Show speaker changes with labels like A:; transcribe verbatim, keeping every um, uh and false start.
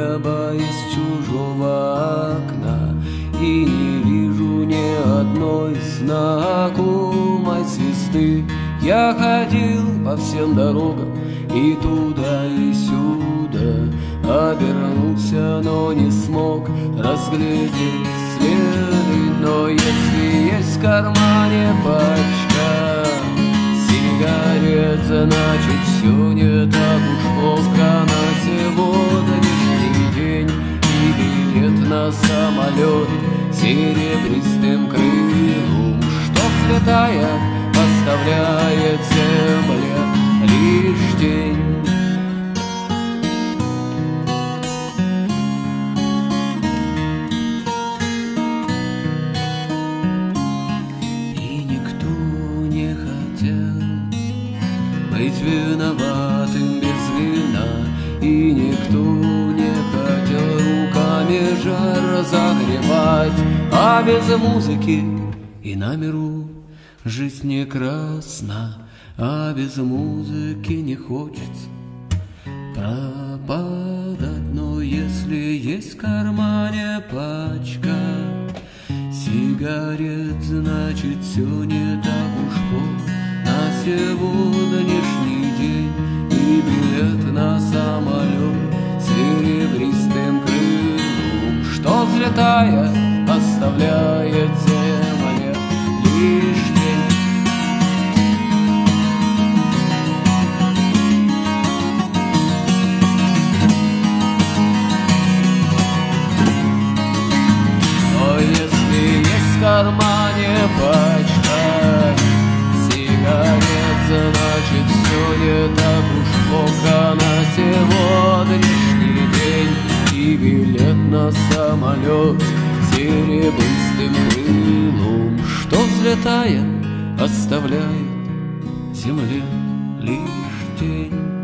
A: небо из чужого окна, и не вижу ни одной знакомой звезды. Я ходил по всем дорогам и туда, и сюда, обернулся, но не смог разглядеть следы. Но если есть в кармане пачка сигарет, значит все не так уж плохо на сегодняшний день. И билет на самолет серебристым крылом, что, взлетая, оставляет земля лишь тень. И никто не хотел быть виноватым без вина, и никто не хотел руками жар разогревать, а без музыки и на миру жизнь не красна, а без музыки не хочется пропадать. Но если есть в кармане пачка сигарет, значит все не так уж плохо на сегодняшний день. И билет на самолет серебристым крылом, что, взлетая, оставляет земле лишь тень. Но если есть в кармане пачка сигарет, значит все не так уж плохо на сегодняшний день. И билет на самолет серебристым крылом, что, взлетая, оставляет земле лишь тень.